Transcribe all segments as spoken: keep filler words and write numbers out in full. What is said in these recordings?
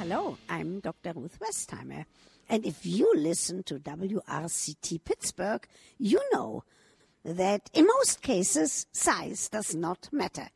Hello, I'm Doctor Ruth Westheimer. And if you listen to W R C T Pittsburgh, you know that in most cases, size does not matter.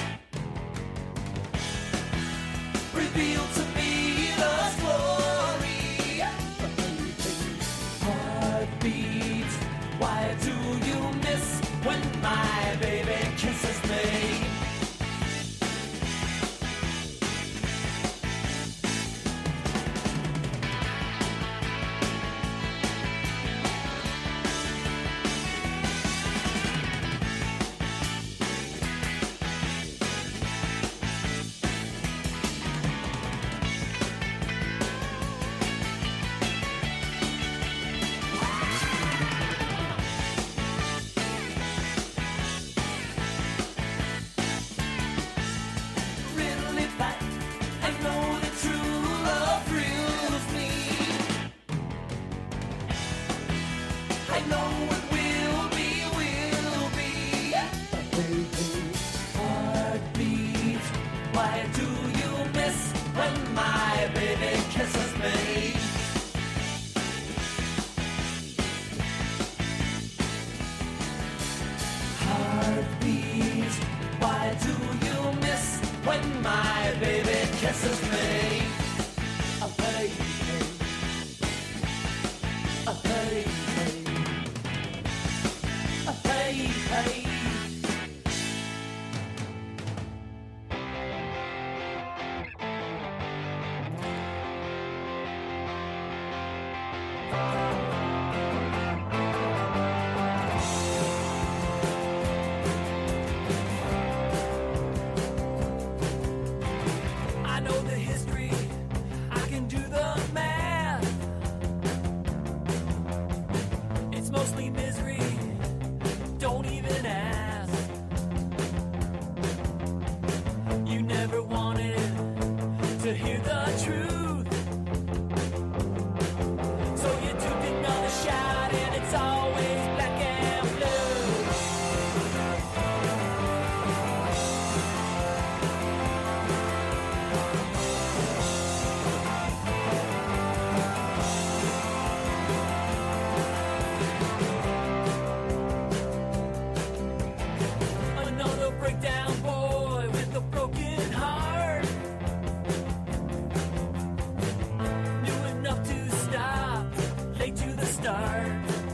Reveal to me the story. hey. I know the history, I can do the math. It's mostly misery, don't even ask. You never wanted to hear the truth, so you took another shot and it's always black and blue. Another breakdown boy with a broken heart, knew enough to stop, late to the start.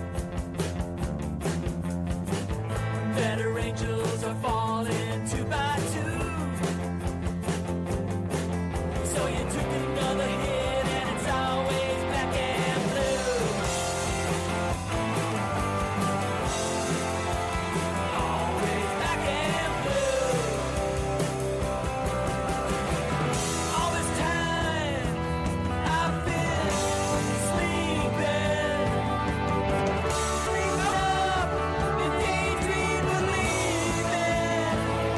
Better angels are falling two by two, so you took another hit and it's always black and blue. Always black and blue. All this time I've been sleeping, sleeping up and daydream believing.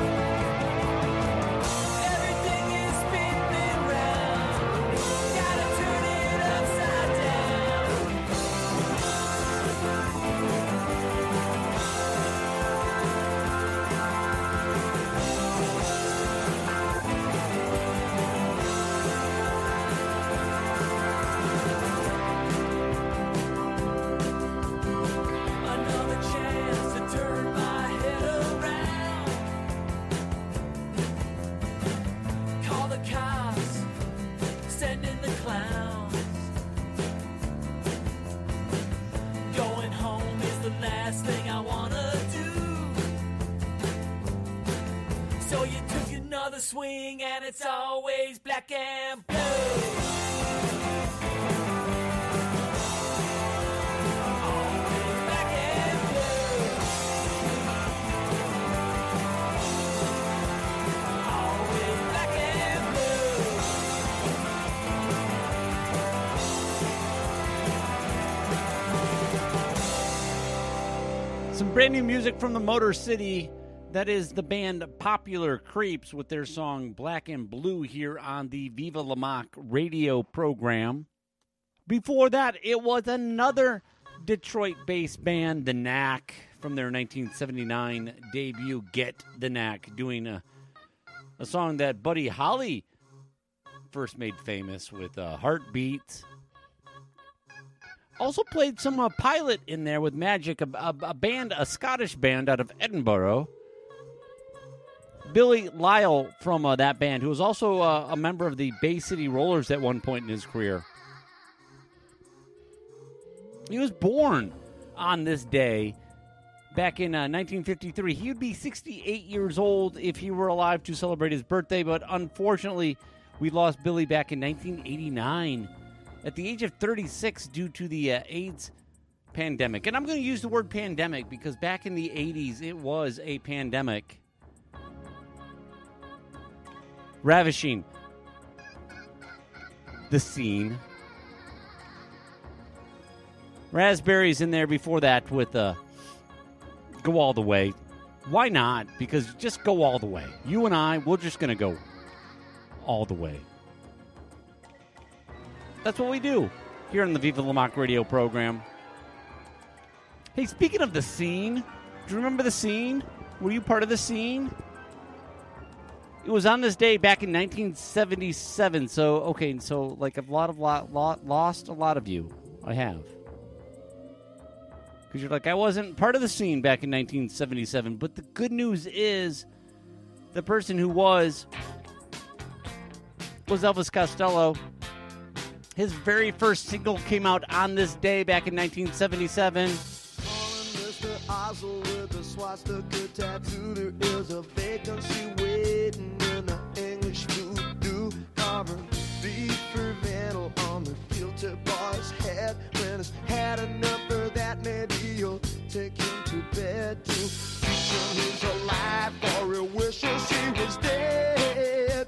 Everything is spinning round, gotta turn it upside down. Another chance to turn my head around. Call the cops, send in the clowns. Going home is the last thing I wanna do. So you took another swing and it's always black and blue. Always black and blue. Always black and blue. Some brand new music from the Motor City. That is the band Popular Creeps with their song Black and Blue here on the Viva La Mock radio program. Before that, it was another Detroit-based band, The Knack, from their nineteen seventy-nine debut, Get the Knack, doing a, a song that Buddy Holly first made famous with uh, Heartbeat. Also played some uh, Pilot in there with Magic, a, a, a band, a Scottish band out of Edinburgh. Billy Lyle from uh, that band, who was also uh, a member of the Bay City Rollers at one point in his career. He was born on this day back in uh, nineteen fifty-three. He would be sixty-eight years old if he were alive to celebrate his birthday, but unfortunately, we lost Billy back in nineteen eighty-nine at the age of thirty-six due to the uh, AIDS pandemic. And I'm going to use the word pandemic because back in the eighties, it was a pandemic. Ravishing the scene. Raspberries in there before that with uh, Go All the Way. Why not? Because just go all the way. You and I, we're just going to go all the way. That's what we do here on the Viva La Mock radio program. Hey, speaking of the scene, do you remember the scene? Were you part of the scene? It was on this day back in nineteen seventy-seven. So, okay, so like a lot of lot, lot lost a lot of you. I have. Because you're like, I wasn't part of the scene back in nineteen seventy-seven. But the good news is the person who was was Elvis Costello. His very first single came out on this day back in nineteen seventy-seven. Oslo with a swastika tattoo. There is a vacancy waiting in the English voodoo. Carving beef for Vandal on the guilty boy's head. When he's had enough of that, maybe you'll take him to bed to teach him he's alive, or he wishes he was dead.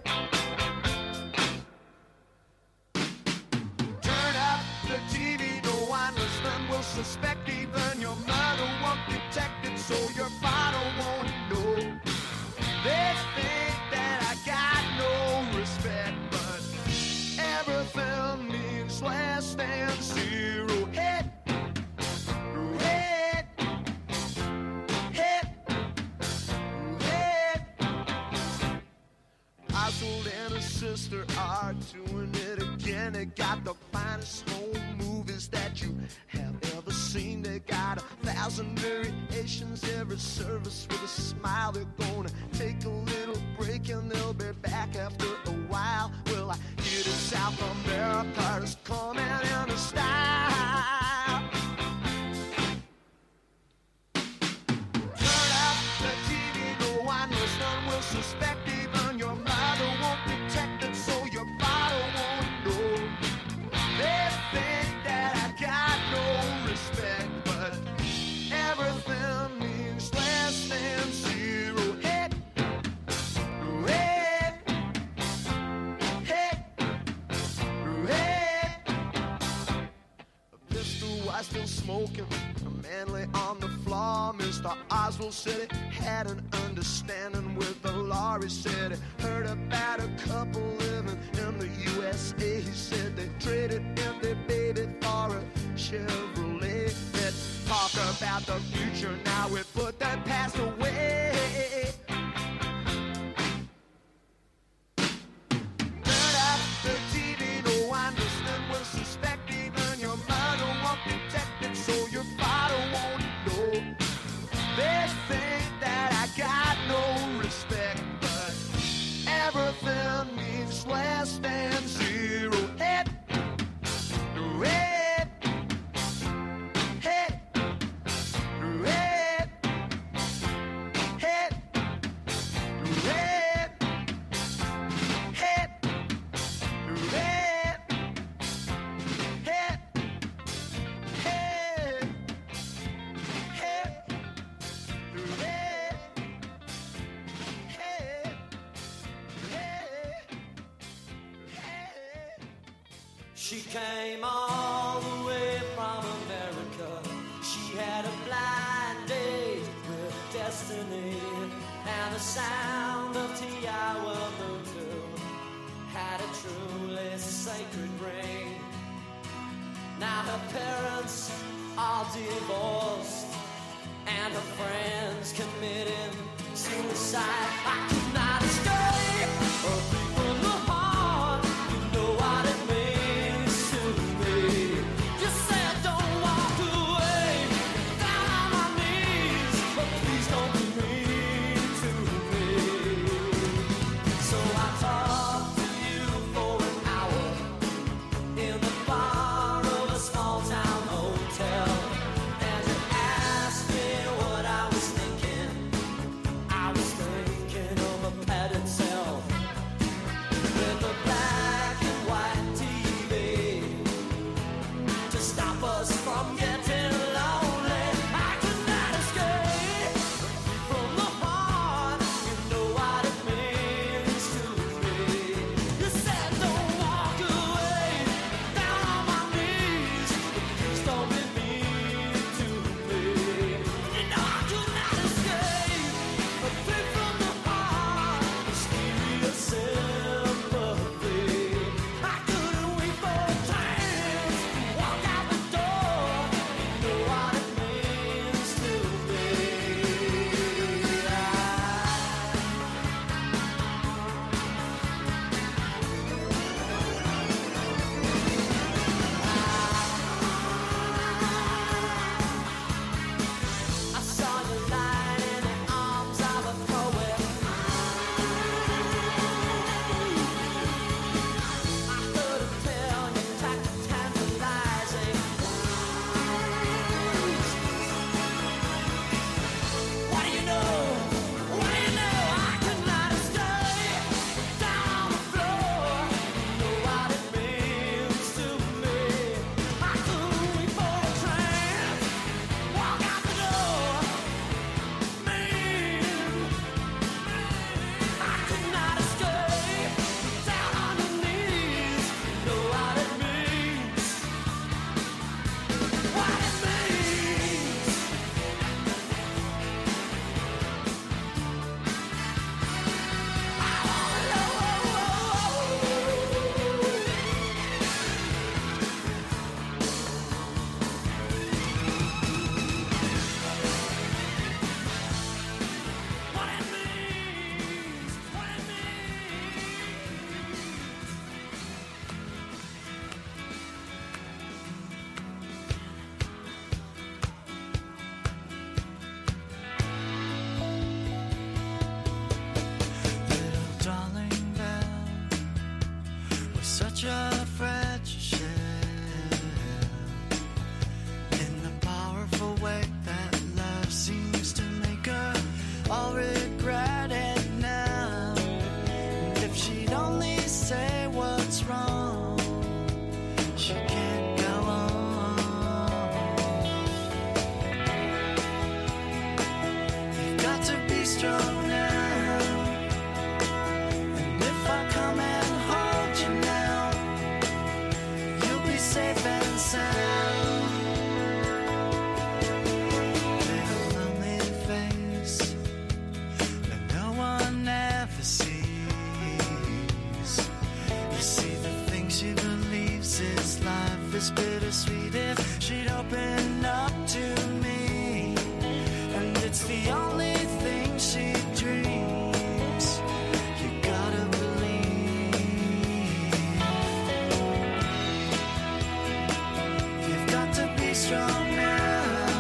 Turn up the T V, no one listening will suspect. Even your mother won't detect it, so your father won't know. They think that I got no respect, but everything means less than zero. Hit, hit, hit, hit. Oswald and his sister are doing it again. They got the finest home movies that you have ever seen. They got a thousand variations, every service with a smile. They're gonna take a little break and they'll be back after a while. Well, I hear that South America is coming in a style. Turn up the T V, no one listening will suspect. Even your mother won't detect it, so your father won't know. They think that I got no respect, but everything means less than zero. Hit, hit, hit, hit. A pistol was still smoking, a manly on the floor. Mister Oswald said he had an understanding with the law. He said he heard about a couple living in the U S A. He said they traded in their baby for a Chevrolet. Let's talk about the future now. We put that past away. Turn up the T V, no one listening will suspect. Even your mother won't detect it, so your father won't know. They think that I got no respect, but everything means less than zero. Hit, hit, hit, hit, hit, hit, hit, hit, hit, hit, hit, She came all the way from America. She had a blind date with destiny, and the sound of Tiawa Mutu had a truly sacred ring. Now her parents are divorced, and her friends committing suicide. I could not escape or be from the heart. You know what it means to me. You said don't walk away, down on my knees, but please don't be mean to me. So I talked to you for an hour in the bar of a small town hotel, and you asked me what I was thinking. I was thinking of such a fragile shell in the powerful way that love seems to make her all regret it now. And if she'd only say what's wrong, she can't go on. You've got to be strong now. And if I come and hold you now, you'll be safe and sound. With a lonely face that no one ever sees. You see the things she believes is life is bittersweet. If she'd open up to me, and it's the only thing she dreams, you gotta believe. You've got to be strong now.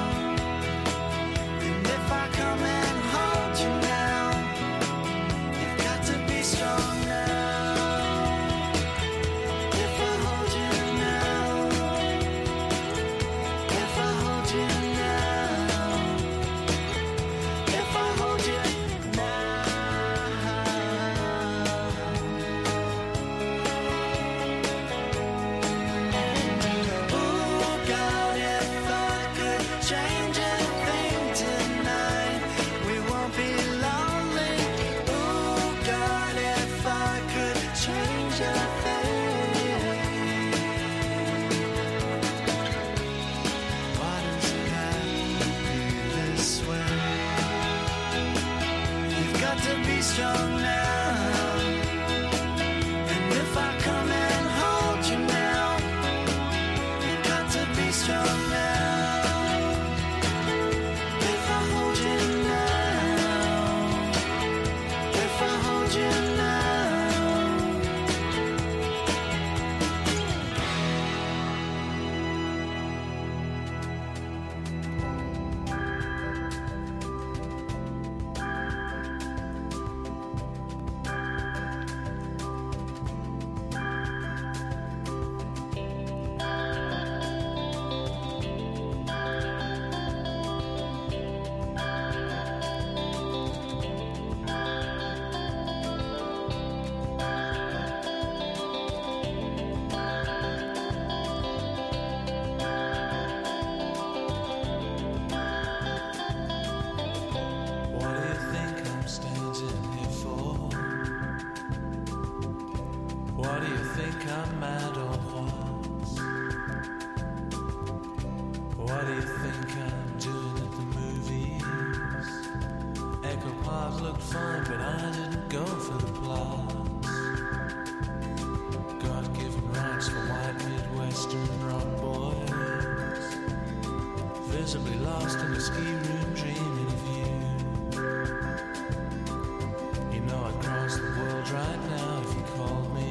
And if I come and hold you now, you've got to be strong now. If I hold you now, if I hold you now, if I hold you now. Oh God, if I could change a thing tonight, we won't be lonely. Oh God, if I could change a thing. Why does it have to be this way? You've got to be strong now. And if I come and hold you now, you've got to be strong now. If I hold you now, if I hold you now. What do you think I'm standing here for? What do you think I'm mad or what? What do you think I'm doing at the movies? Echo Park looked fine, but I didn't go for the plot. God-given rights for white Midwestern rock boys, visibly lost in a ski room dreaming of you. You know I'd cross the world right now if you called me.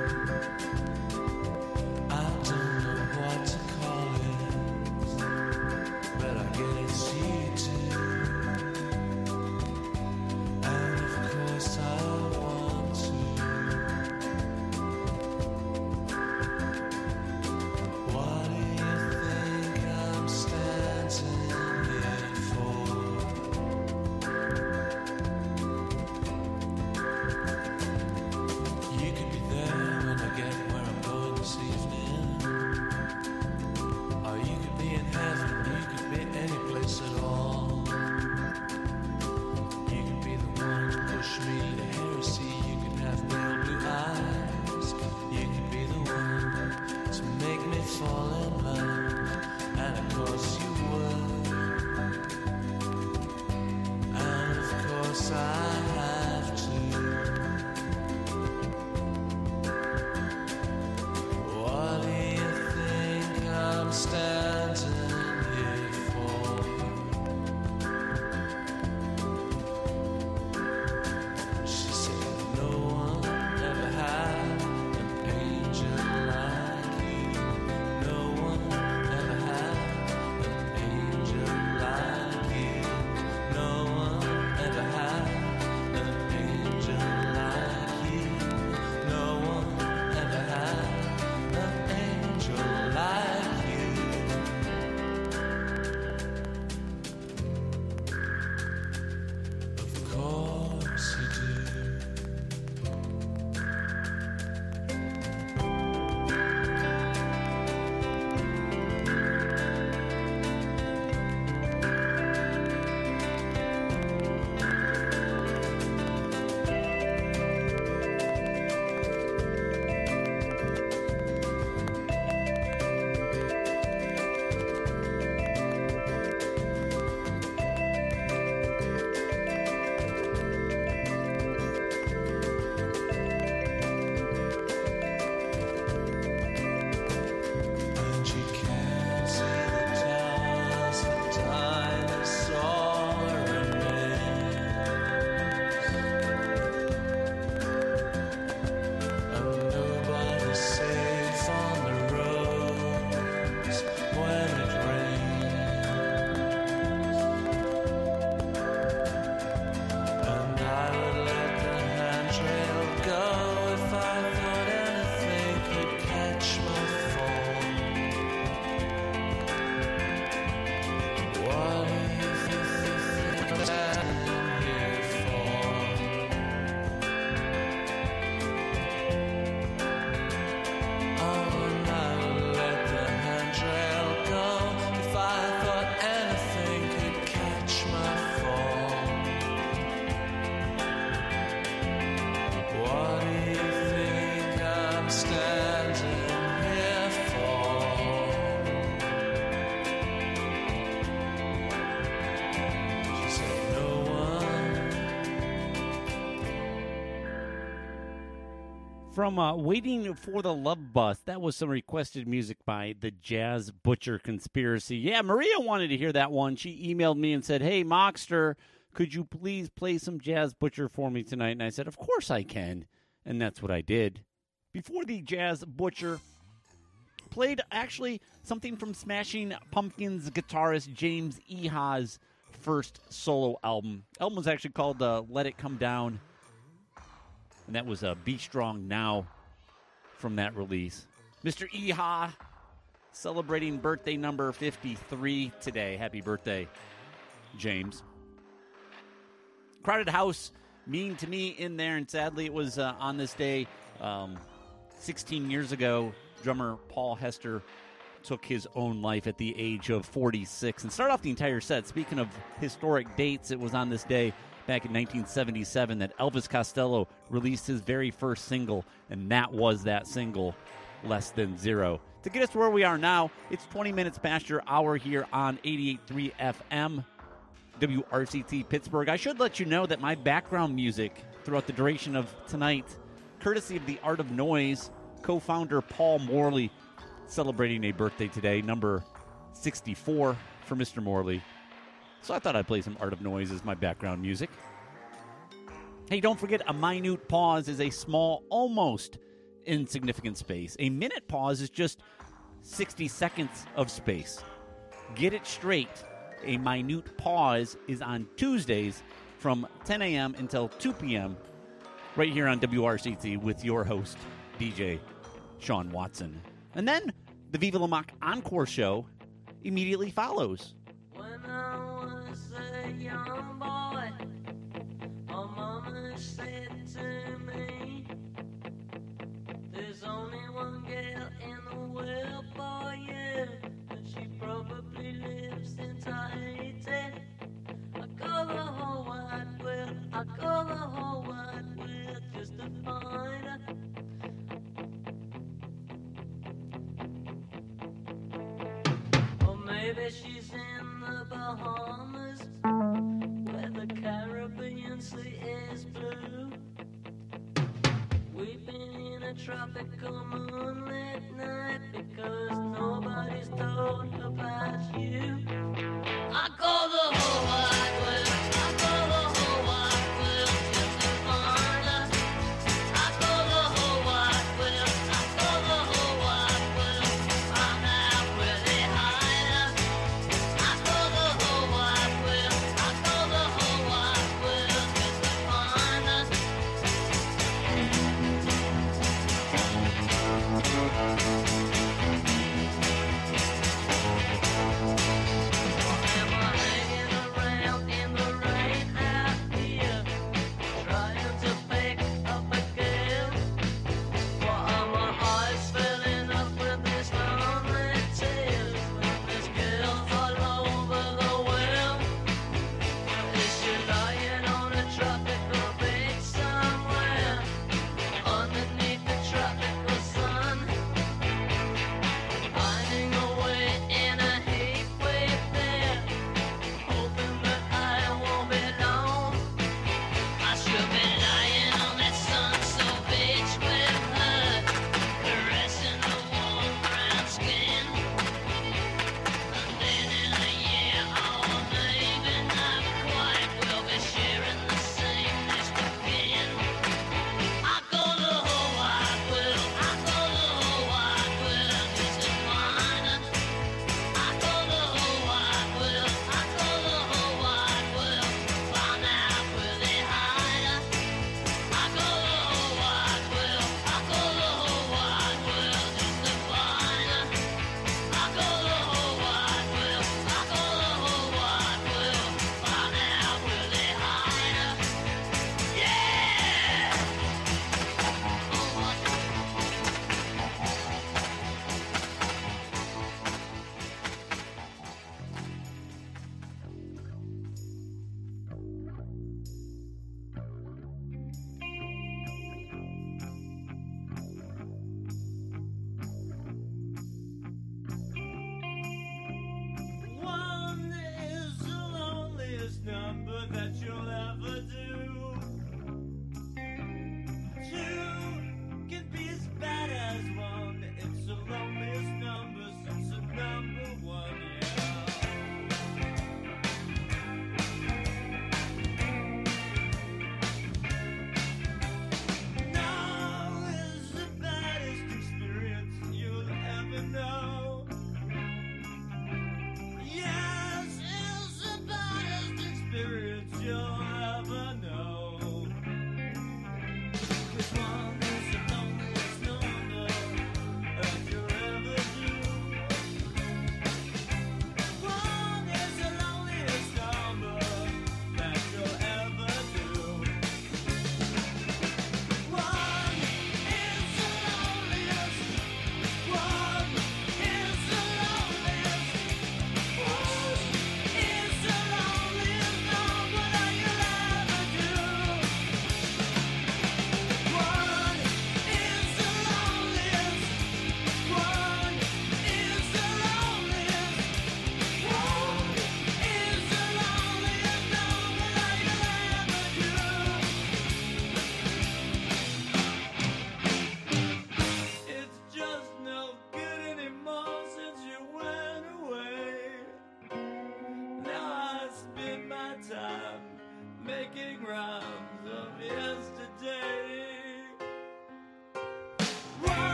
I don't know what to call it, but I guess you do. And of course I want to. What do you think I'm standing here for? You could be there when I get where I'm going this evening. Or you could be in heaven, you could be any place at all. You could be the one to push me to heresy, you could have pale blue eyes. You could be the one to make me fall in love, and of course you would. And of course I have to. What do you think I'm standing here for? She said no one ever had an angel like you. No one ever had an angel like you. No one ever had an angel like you. No one ever had From uh, Waiting for the Love Bus, that was some requested music by the Jazz Butcher Conspiracy. Yeah, Maria wanted to hear that one. She emailed me and said, hey, Mockster, could you please play some Jazz Butcher for me tonight? And I said, of course I can. And that's what I did. Before the Jazz Butcher, played actually something from Smashing Pumpkins guitarist James Iha's first solo album. The album was actually called uh, Let It Come Down. And that was uh, Be Strong Now from that release. Mister Iha celebrating birthday number fifty-three today. Happy birthday, James. Crowded House, Mean to Me in there. And sadly, it was uh, on this day um, sixteen years ago, drummer Paul Hester took his own life at the age of forty-six. And start off the entire set. Speaking of historic dates, it was on this day back in nineteen seventy-seven that Elvis Costello released his very first single, and that was that single, Less Than Zero. To get us to where we are now, it's twenty minutes past your hour here on eighty-eight point three F M, W R C T Pittsburgh. I should let you know that my background music throughout the duration of tonight, courtesy of The Art of Noise, co-founder Paul Morley, celebrating a birthday today, number sixty-four for Mister Morley. So I thought I'd play some Art of Noise as my background music. Hey, don't forget, a minute pause is a small, almost insignificant space. A minute pause is just sixty seconds of space. Get it straight. A minute pause is on Tuesdays from ten a.m. until two p.m. right here on W R C T with your host, D J Sean Watson. And then the Viva La Mock Encore show immediately follows. When I was a young boy, my mama said to me, there's only one girl in the world for you, and she probably lives entirety. I go the whole wide world, I go the whole wide world just to find her. Or maybe she's in the Bahamas, where the Caribbean Sea is blue. We've been in a tropical moonlit night because nobody's told about you. I go the whole wide world, I go the whole wide world just to find her. I go the whole wide world, I go the whole wide world to find out where they hide her. I go the whole wide world, I go the whole wide world just to find her.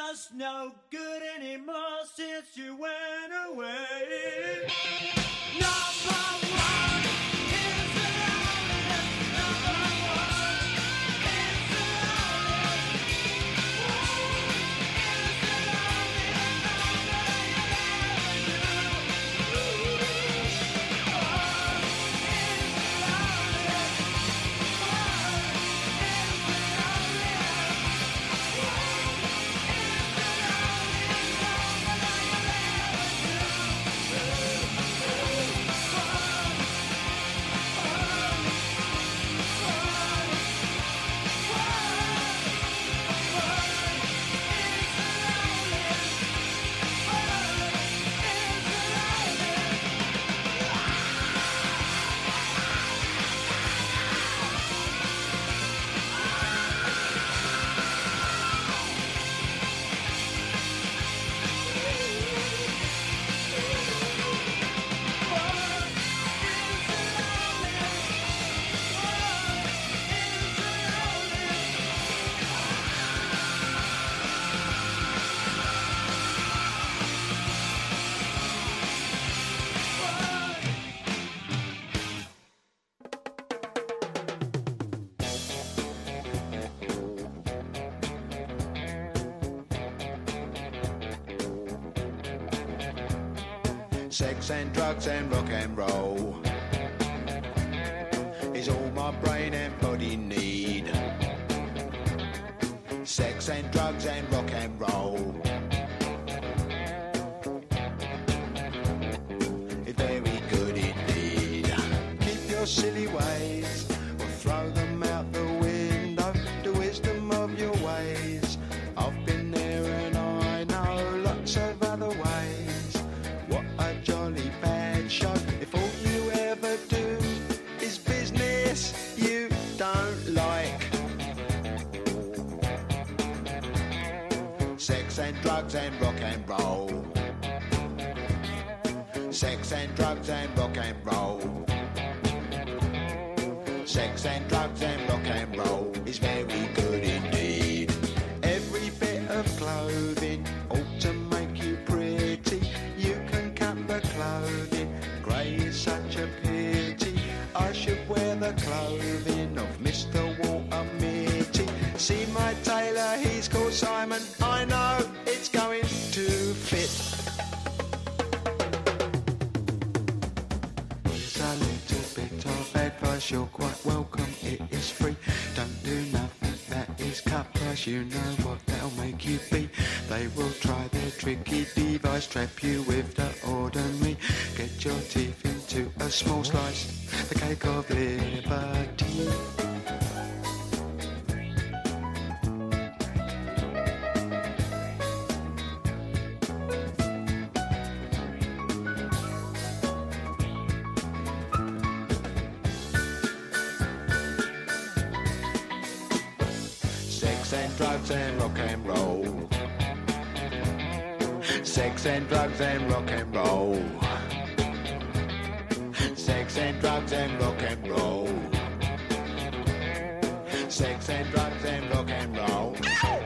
just no good anymore since you went away. Number one is the loneliness. Number one is the loneliness. One is the loneliest number you'll ever do. One is the loneliest. Sex and drugs and rock and roll is all my brain and body need. Sex and drugs and rock and roll is very good indeed. Keep your silly ways or throw them out the window. The wisdom of your ways, I've been there and I know lots of other ways. What a jolly bad show if all you ever do is business you don't like. Sex and drugs and rock and roll. Sex and drugs and rock and roll. Sex and drugs and rock and roll is very good indeed. Every bit of clothing ought to make you pretty. You can cut the clothing, grey is such a pity. I should wear the clothing of Mister Walter Mitty. See my tailor, he's called Simon. I know it's going to fit. Here's a little bit of advice, you're quite welcome, it is free. Don't do nothing that is cut price, you know what they'll make you be. They will try their tricky device, trap you with the ordinary. Get your teeth into a small slice, the cake of liberty. Sex and drugs and rock and roll. Sex and drugs and rock and roll. Sex and drugs and rock and roll. Sex and drugs and rock and roll.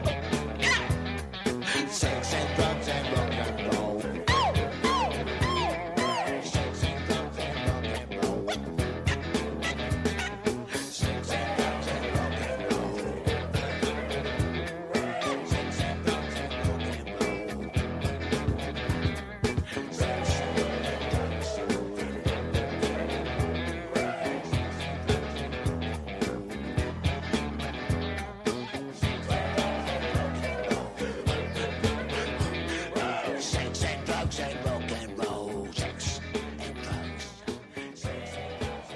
Sex and drugs and rock and roll. Sex and drugs and rock and roll. Sex and drugs and rock and roll. Sex and drugs and rock and roll. Sex and Sex and drugs and rock and roll. Sex and drugs. Sex and drugs.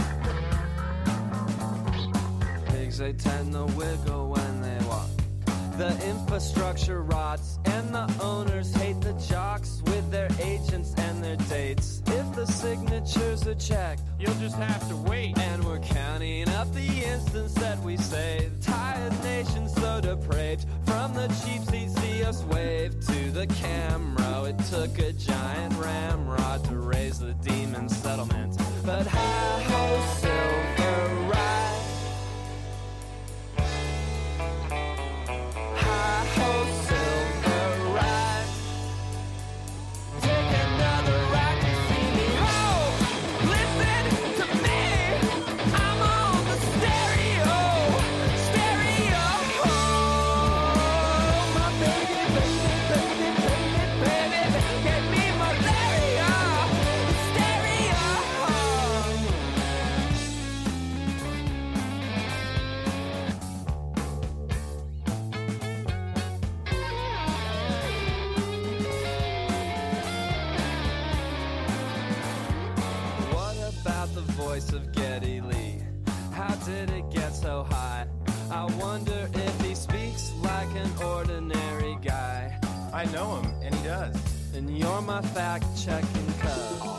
Pigs they tend to wiggle when they walk, The infrastructure rots, and the owners hate the jocks with their agents and their dates. If the signatures are checked, You'll just have to wait. and we're counting up the instants that we saved. Tired nation so depraved. From the cheap seats, see us wave to the camera. It took a giant ramrod to raise the demon settlement. But hi-ho, silver ride. Hi-ho, silver ride. Take another ride to see me home. Listen to me. I'm on the stereo. Stereo. My baby, baby, baby, baby, baby. Get me malaria. Stereo. What about the voice of Geddy Lee? How did it get so high? I wonder if he speaks like an ordinary guy. I know him, and he does. And you're my fact-checking cub.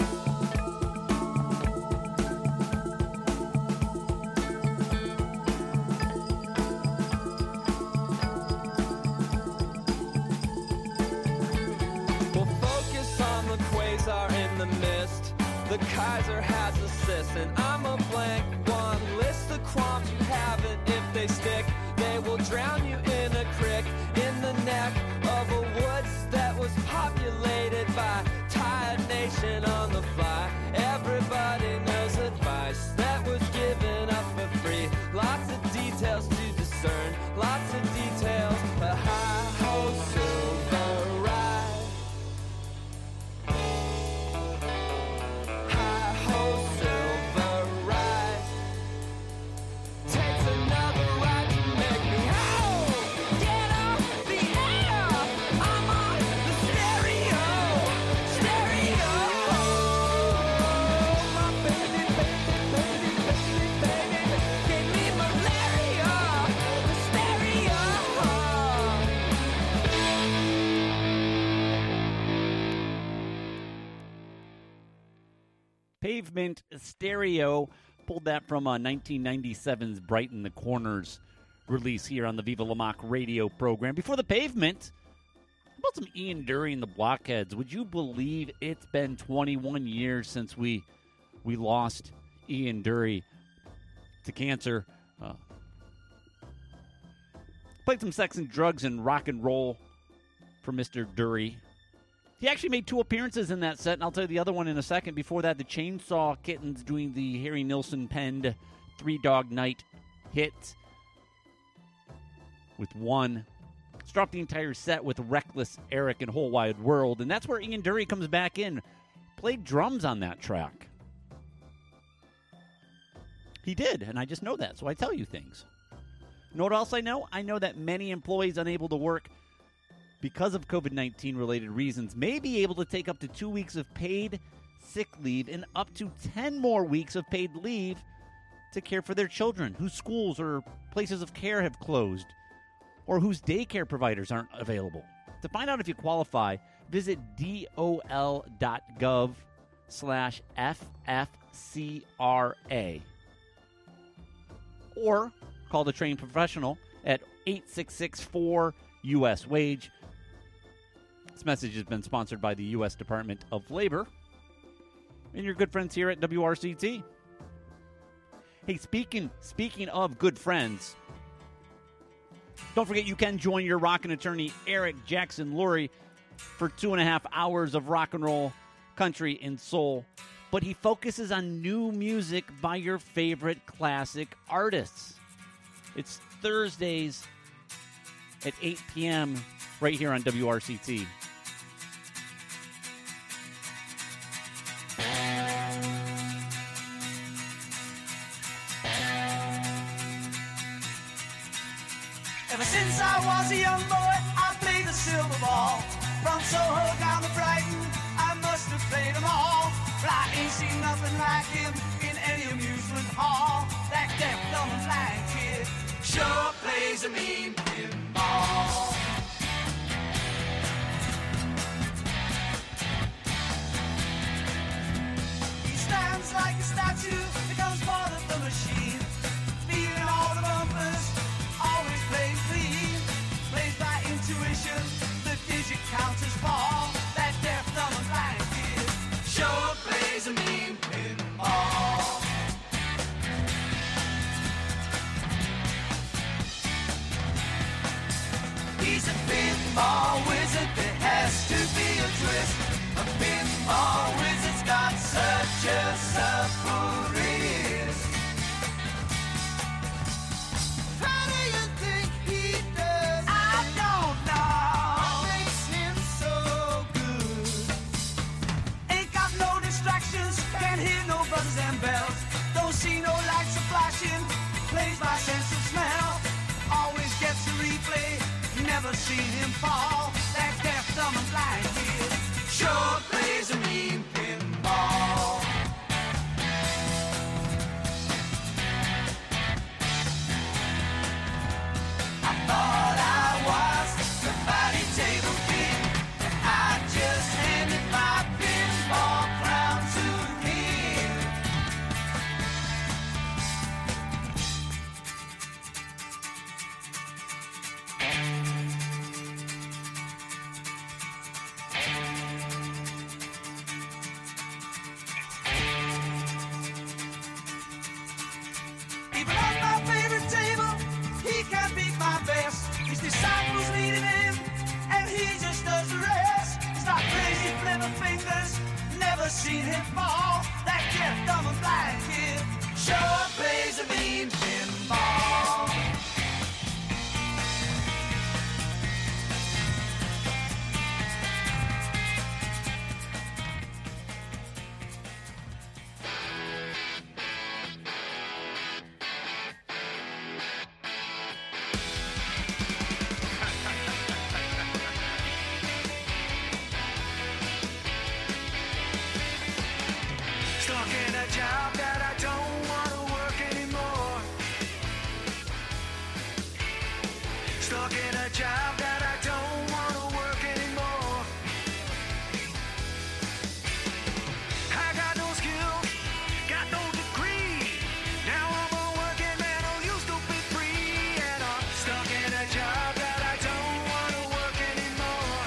We'll focus on the quasar in the mist. The Kaiser has a cyst, and I'm a blank one. List the qualms you haven't. If they stick, they will drown you in a crick in the neck of a woods that was populated by tired nation on the fly. Everybody knows advice that was given up for free. Lots of details to discern, lots of details. But hi-ho, silver ride. Hi-ho, silver ride. Takes another ride to make me whole. Get off the air. I'm on the stereo. Stereo. My baby, baby, baby, baby, baby. Gave me malaria. Stereo. Pavement Stereo pulled that from uh, nineteen ninety-seven's Brighten the Corners release here on the Viva La Mock radio program. Before the Pavement, how about some Ian Dury and the Blockheads? Would you believe it's been twenty-one years since we we lost Ian Dury to cancer? Uh, played some sex and drugs and rock and roll for Mister Dury. He actually made two appearances in that set, and I'll tell you the other one in a second. Before that, the Chainsaw Kittens doing the Harry Nilsson penned Three Dog Night hit with one. Start the entire set with Reckless Eric and Whole Wide World, and that's where Ian Dury comes back in. Played drums on that track. He did, and I just know that, so I tell you things. You know what else I know? I know that many employees unable to work because of COVID nineteen related reasons may be able to take up to two weeks of paid sick leave and up to ten more weeks of paid leave to care for their children whose schools or places of care have closed or whose daycare providers aren't available. To find out if you qualify, visit dol.gov slash FFCRA or call the trained professional at eight six six four U S wage. This message has been sponsored by the U S Department of Labor and your good friends here at W R C T. Hey, speaking speaking of good friends, don't forget you can join your rockin' attorney Eric Jackson Lurie for two and a half hours of rock and roll, country, and soul. But he focuses on new music by your favorite classic artists. It's Thursdays at eight p.m. right here on W R C T. Ever since I was a young boy, I played the silver ball. From Soho down to Brighton, I must have played them all. But I ain't seen nothing like him in any amusement hall. That deaf, dumb, and blind kid sure plays a mean pinball. a pinball wizard, there has to be a twist. A pinball wizard's got such a supple wrist. How do you think he does it? I don't know. What makes him so good? Ain't got no distractions, can't hear no buzzes and bells. Don't see no lights a flashing, plays by sense of smell. Always gets a replay, never seen him fall. That deaf, dumb and blind kid sure plays a mean pinball. I thought I was the body table king, and I just handed my pinball crown to him. Even on my favorite table, he can't beat my best. His disciples needed him, and he just does the rest. He's not crazy, flipper fingers, never seen him fall. That deaf, dumb and blind kid sure plays a mean pinball. Stuck in a job that I don't want to work anymore. Stuck in a job that I don't want to work anymore. I got no skills, got no degree. Now I'm a working man who used to be free. And I'm stuck in a job that I don't want to work anymore.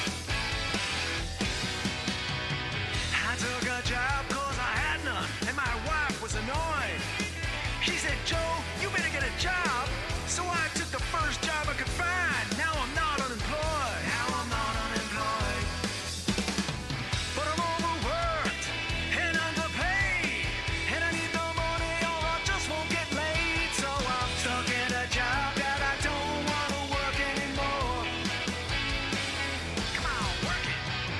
I took a job cause I had none, and my wife was annoyed. She said, Joe, you better get a job. So I took the first job I could find. Now I'm not unemployed. Now I'm not unemployed. But I'm overworked and underpaid, and I need the money or I just won't get laid. So I'm stuck in a job that I don't want to work anymore. Come on, work it.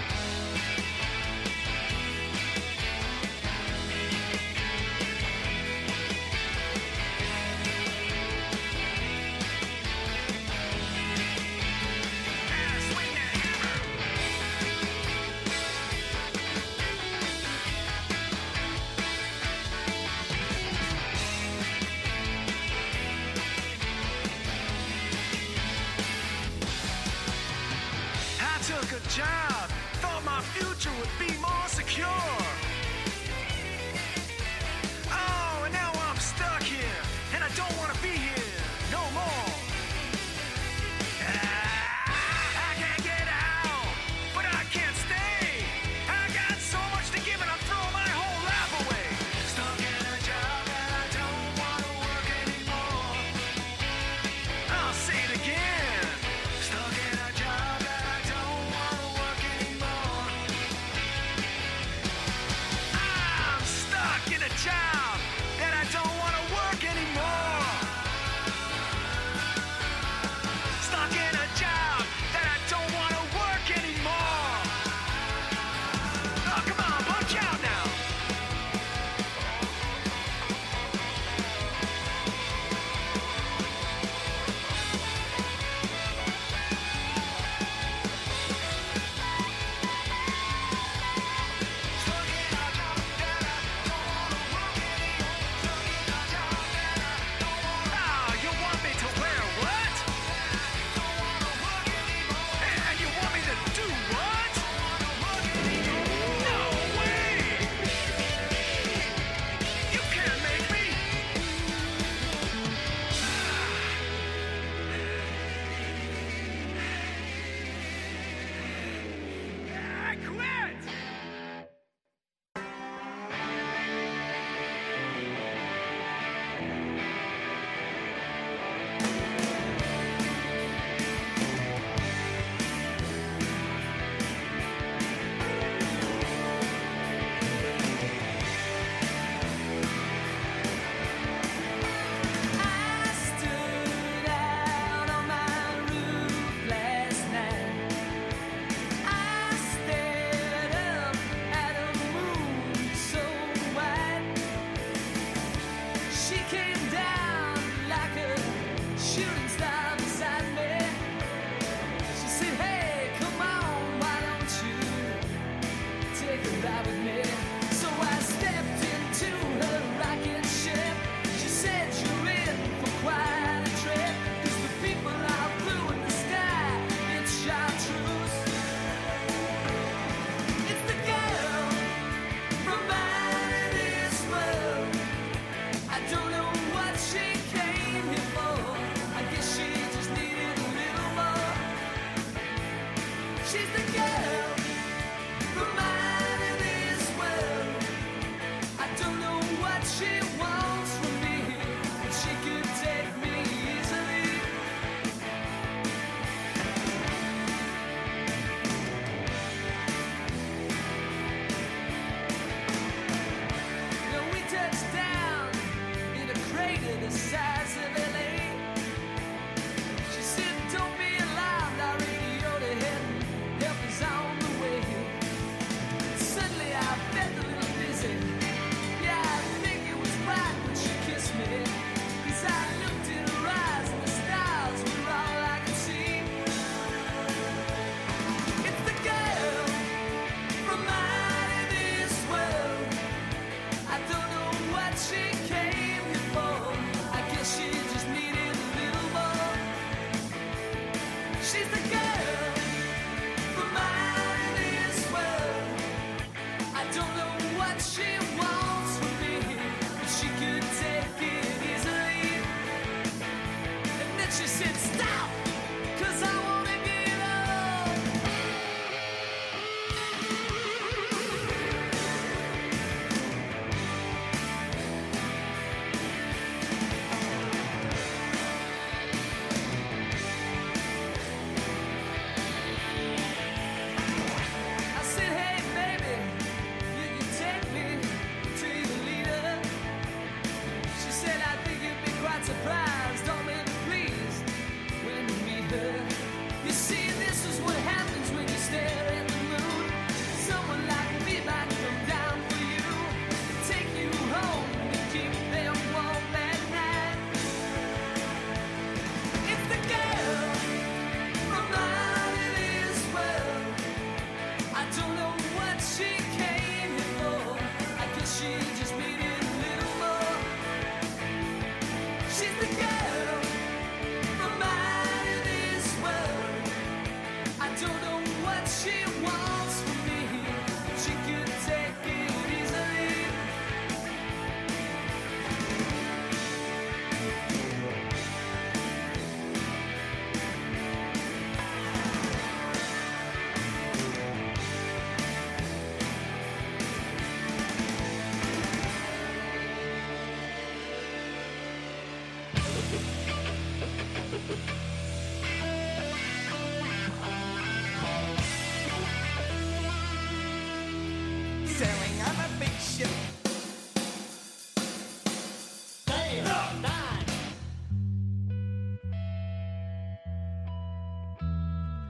Ah, swing that hammer. I took a job, thought my future would be more secure. Oh, and now I'm stuck here, and I don't want to be here no more. Ah, I can't get out, but I can't stay. I got so much to give, and I throw my whole life away. Stuck in a job that I don't want to work anymore. I'll say it again. Stuck in a job that I don't want to work anymore.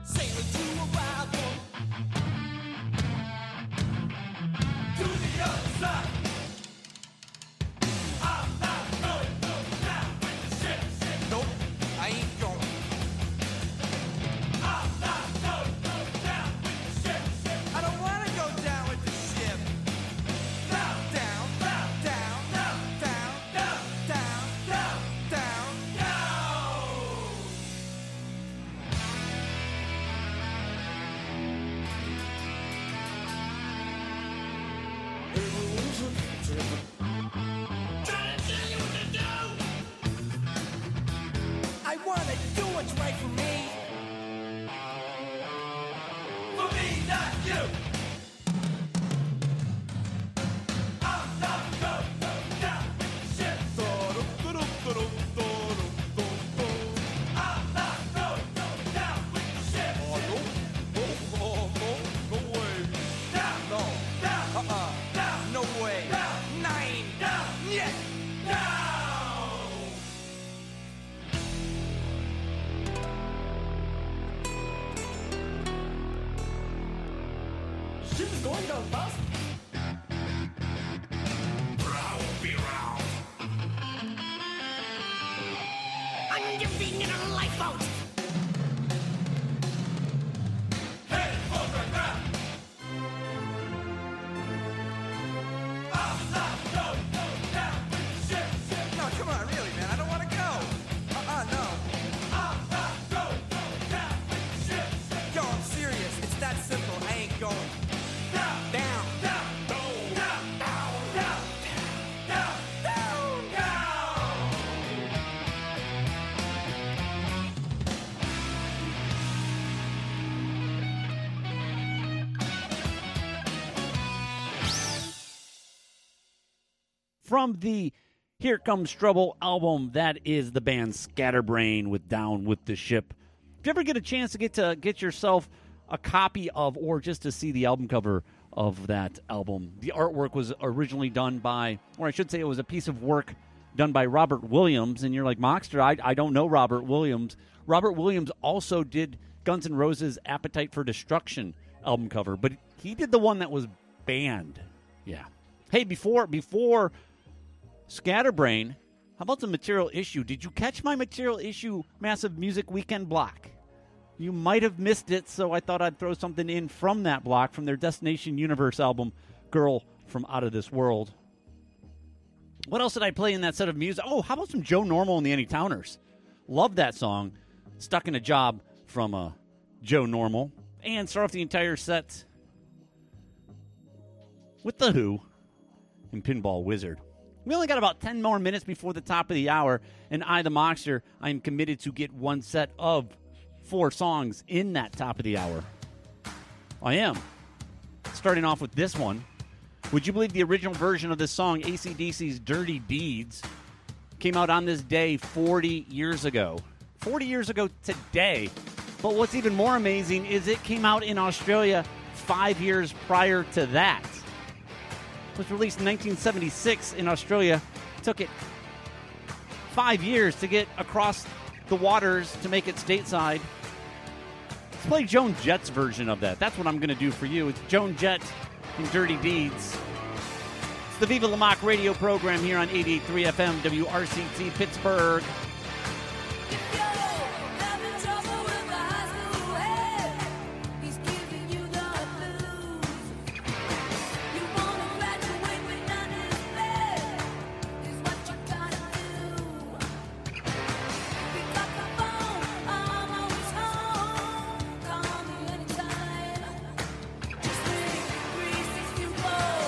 sailing to a rival. To the other side. I'm not going to go down with the ship. Nope, I ain't going. I'm not going to go down with the ship. I don't want to go down with the ship. Down, Down, down, down, down, down, down, down, down, down. down. I want to do what's right for me. For me, not you. I'm not going to go down with the ship. I'm not going to go down with the ship. Down, No. down, Uh-uh. down, No way. down, Nine. down, Yeah. down. Ship is going down fast. Undefeated in a lifeboat. Headed for the ground. I'm not going to go down with the ship. No, come on, really, man. I don't want to go. Uh-uh, no. I'm not going to go down with the ship. Yo, I'm serious. It's that simple. I ain't going. Down, Down. down, down, down, down, down, down, down, down. From the Here Comes Trouble album, that is the band Scatterbrain with Down with the Ship. If you ever get a chance to get to get yourself a copy of, or just to see the album cover of that album, the artwork was originally done by, or I should say it was a piece of work done by Robert Williams, and you're like, Mockster, I, I don't know Robert Williams. Robert Williams also did Guns N' Roses' Appetite for Destruction album cover, but he did the one that was banned. Yeah. Hey, before before Scatterbrain, how about the Material Issue? Did you catch my Material Issue Massive Music Weekend block? You might have missed it, so I thought I'd throw something in from that block, from their Destination Universe album, Girl from Out of This World. What else did I play in that set of music? Oh, how about some Joe Normal and the Anytowners? Love that song, Stuck in a Job, from uh, Joe Normal. And start off the entire set with The Who and Pinball Wizard. We only got about ten more minutes before the top of the hour, and I, the Mockster, I am committed to get one set of four songs in that top of the hour. I am. Starting off with this one. Would you believe the original version of this song, A C D C's Dirty Deeds, came out on this day forty years ago? forty years ago today. But what's even more amazing is it came out in Australia five years prior to that. It was released in nineteen seventy-six in Australia. It took it five years to get across the waters to make it stateside. Let's play Joan Jett's version of that. That's what I'm going to do for you. It's Joan Jett and Dirty Deeds. It's the Viva La Mock radio program here on eighty-eight point three F M, W R C T Pittsburgh.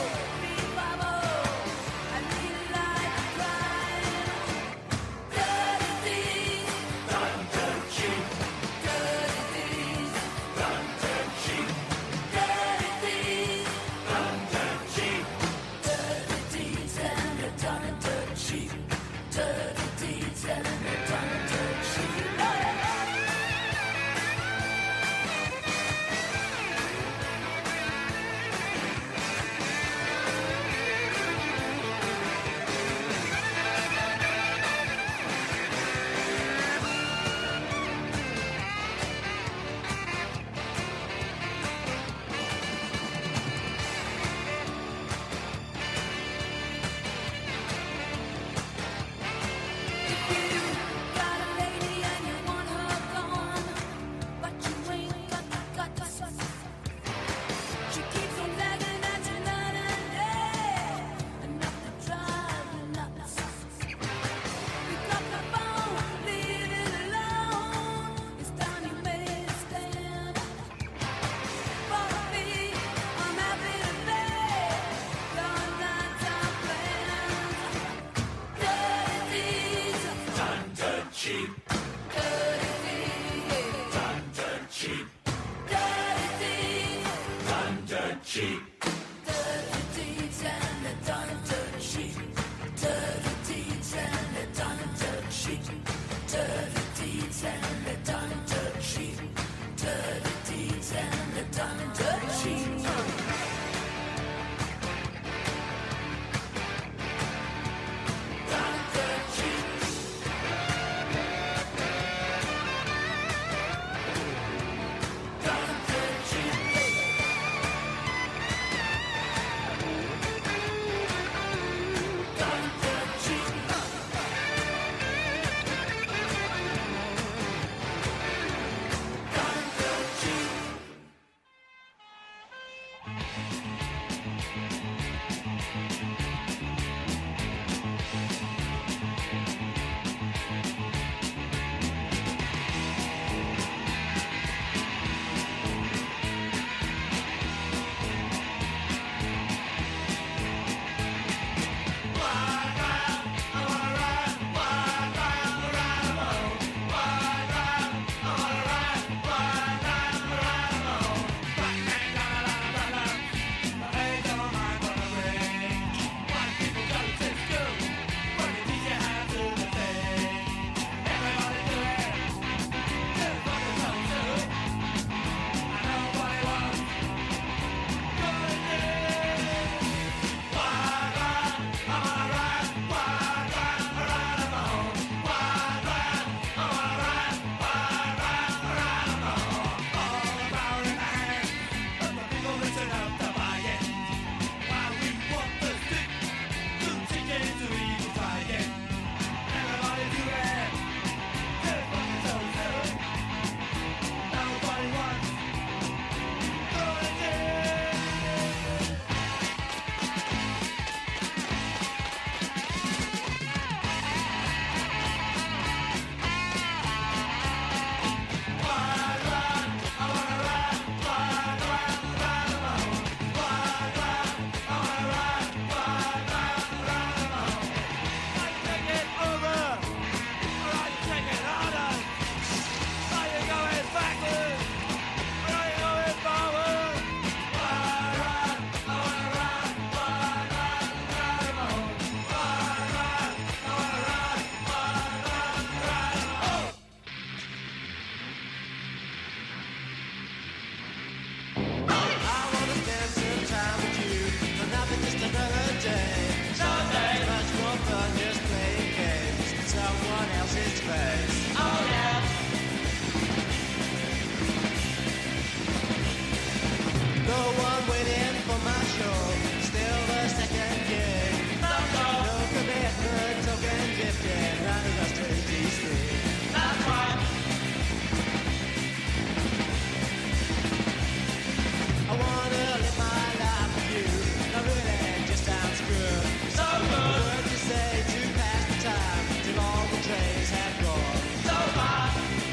Yeah. cheap. Dirty deeds and they're done dirt cheap. Dirty deeds and they're done dirt cheap. Dirty deeds and they're done dirt cheap. Dirty deeds and they're done dirt cheap.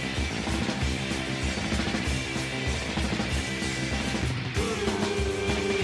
Ooh.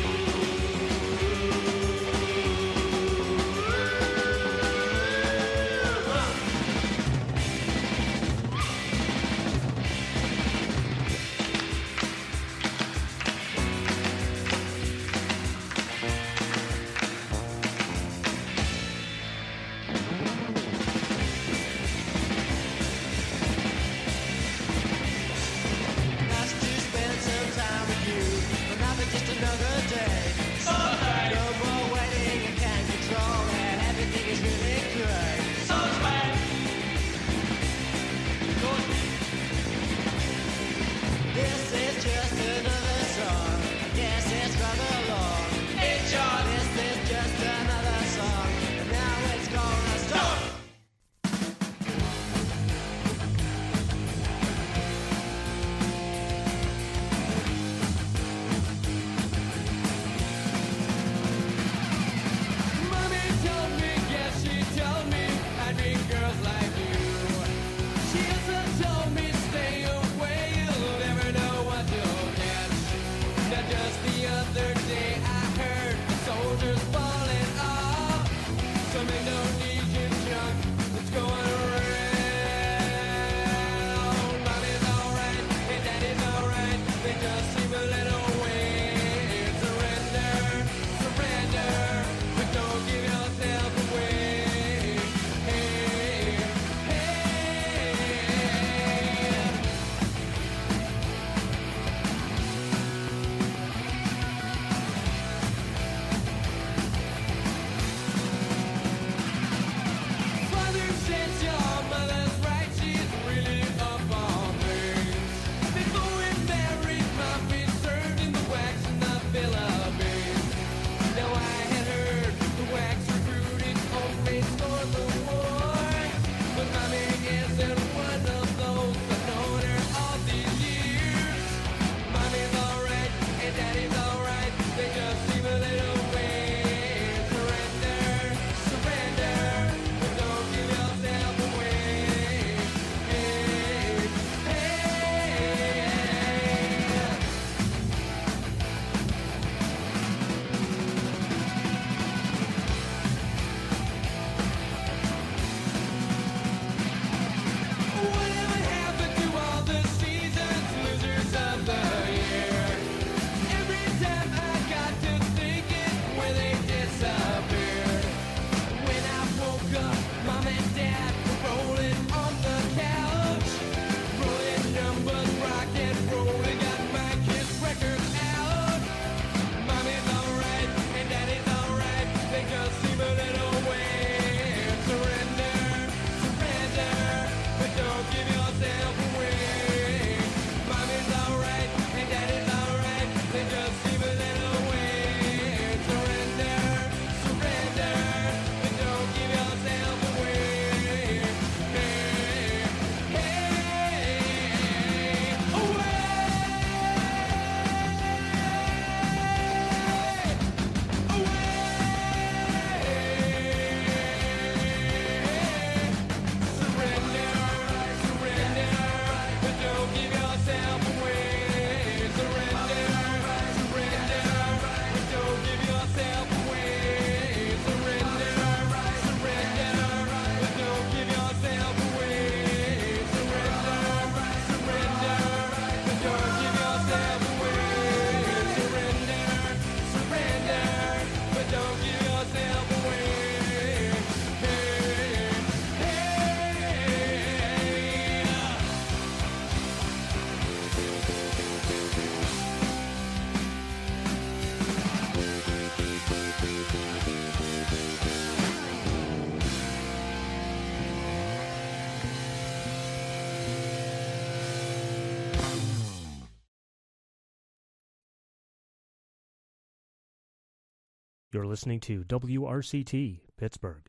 You're listening to W R C T, Pittsburgh.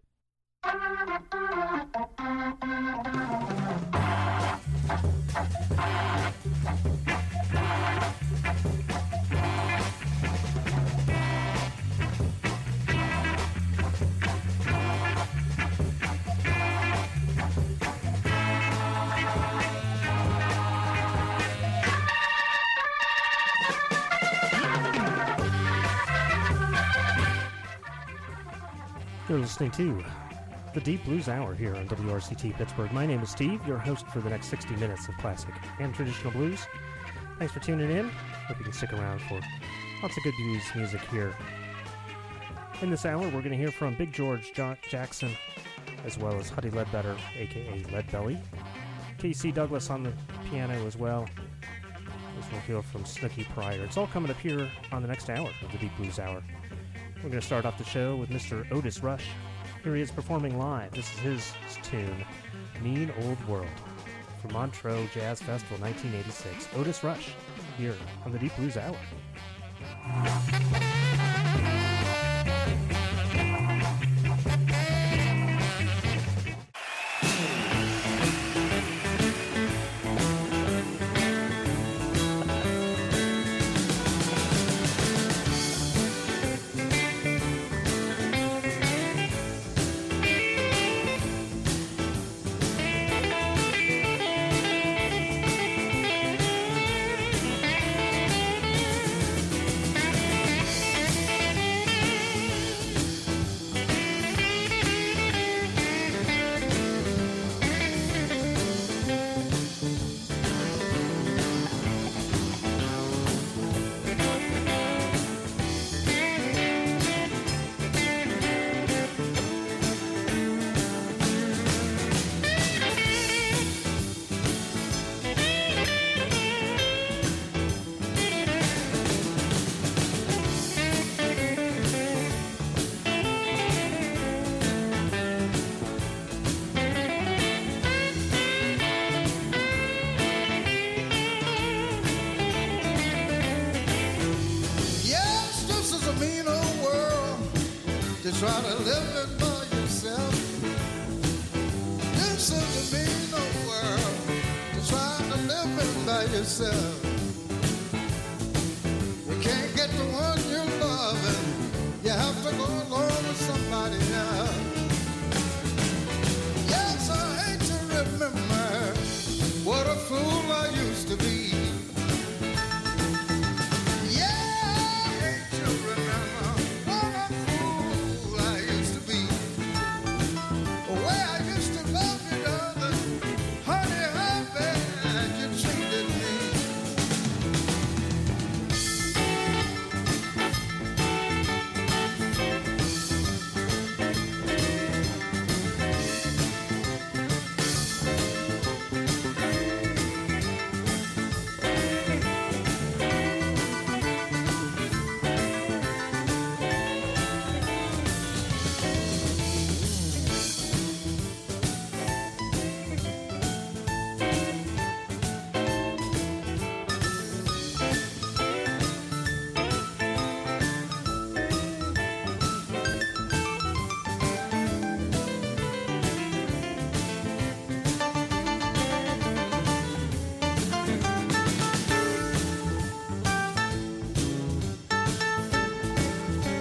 You're listening to the Deep Blues Hour here on W R C T Pittsburgh. My name is Steve, your host for the next sixty minutes of classic and traditional blues. Thanks for tuning in. Hope you can stick around for lots of good blues music here. In this hour, we're going to hear from Big George jo- Jackson, as well as Huddy Ledbetter, a k a. Leadbelly. K C Douglas on the piano as well. As we'll hear from Snooky Pryor. It's all coming up here on the next hour of the Deep Blues Hour. We're going to start off the show with Mister Otis Rush. Here he is performing live. This is his tune, Mean Old World, from Montreux Jazz Festival nineteen eighty-six. Otis Rush, here on the Deep Blues Hour. Try to live it by yourself. This is a mean old world to try to live it by yourself. You can't get the one you love, and you have to go along with somebody else. Yes, I hate to remember what a fool